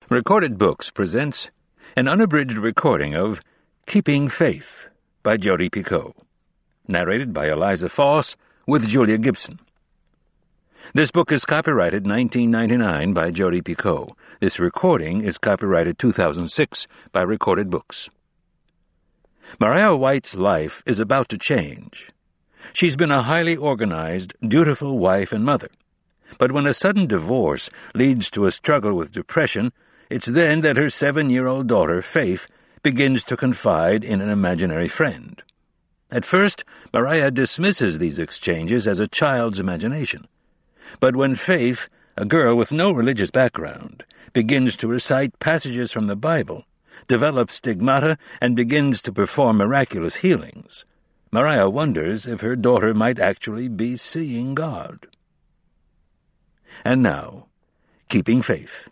Recorded Books presents an unabridged recording of Keeping Faith by Jodi Picoult, narrated by Eliza Foss with Julia Gibson. This book is copyrighted 1999 by Jodi Picoult. This recording is copyrighted 2006 by Recorded Books. Mariah White's life is about to change. She's been a highly organized, dutiful wife and mother. But when a sudden divorce leads to a struggle with depression, it's then that her 7-year-old daughter, Faith, begins to confide in an imaginary friend. At first, Mariah dismisses these exchanges as a child's imagination. But when Faith, a girl with no religious background, begins to recite passages from the Bible, develops stigmata, and begins to perform miraculous healings, Mariah wonders if her daughter might actually be seeing God. And now, Keeping Faith.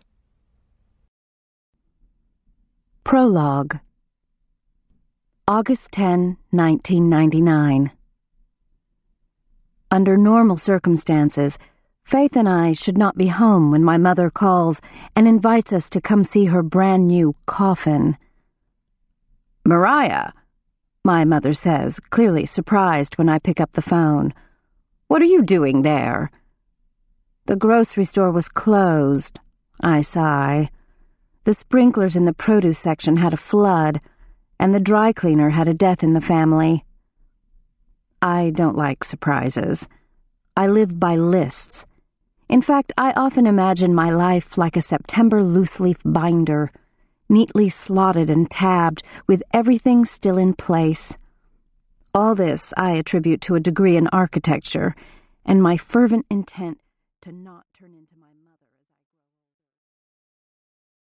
Prologue. August 10, 1999. Under normal circumstances, Faith and I should not be home when my mother calls and invites us to come see her brand-new coffin. "Mariah," my mother says, clearly surprised when I pick up the phone. "What are you doing there?" "The grocery store was closed," I sigh. "The sprinklers in the produce section had a flood, and the dry cleaner had a death in the family." I don't like surprises. I live by lists. In fact, I often imagine my life like a September loose-leaf binder, neatly slotted and tabbed, with everything still in place. All this I attribute to a degree in architecture, and my fervent intent to not turn into my